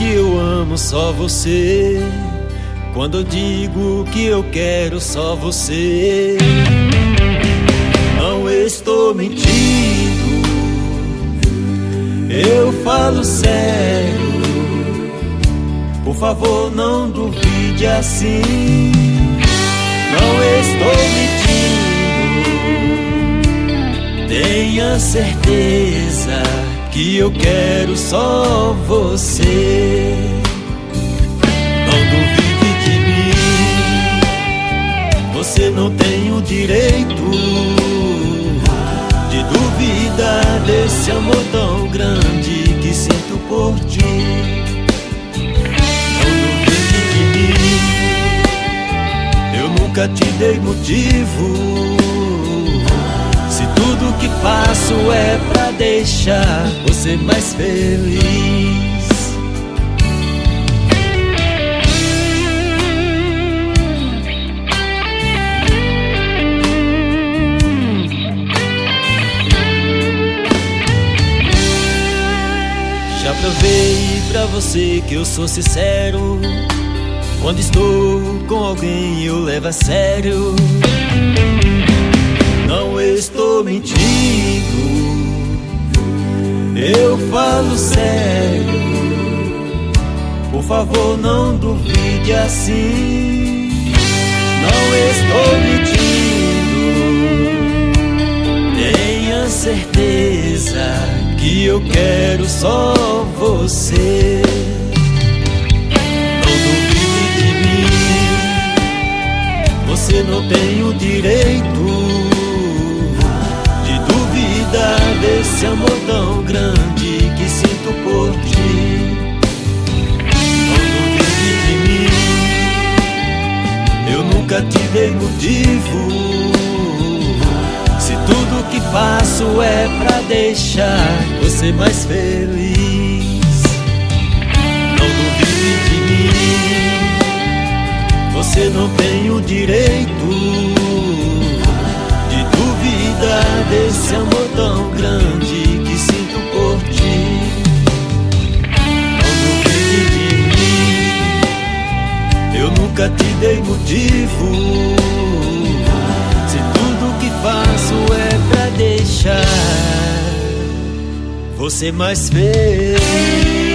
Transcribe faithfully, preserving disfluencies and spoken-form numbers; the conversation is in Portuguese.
que eu amo só você, quando eu digo que eu quero só você, não estou mentindo, eu falo sério. Por favor, não duvide assim. Não estou mentindo, tenha certeza que eu quero só você. Não duvide de mim, você não tem o direito de duvidar desse amor tão grande que sinto por ti. Nunca te dei motivo, se tudo que faço é pra deixar você mais feliz. Já provei pra você que eu sou sincero, quando estou com alguém eu levo a sério. Não estou mentindo, eu falo sério. Por favor, não duvide assim. Não estou mentindo, tenha certeza que eu quero só você. Você não tem o direito de duvidar desse amor tão grande que sinto por ti. Não duvide de mim, eu nunca te dei motivo, se tudo que faço é pra deixar você mais feliz. Não duvide de mim, você não tem o direito de duvidar desse amor tão grande que sinto por ti. Não duvide de mim, eu nunca te dei motivo, se tudo que faço é pra deixar você mais feliz.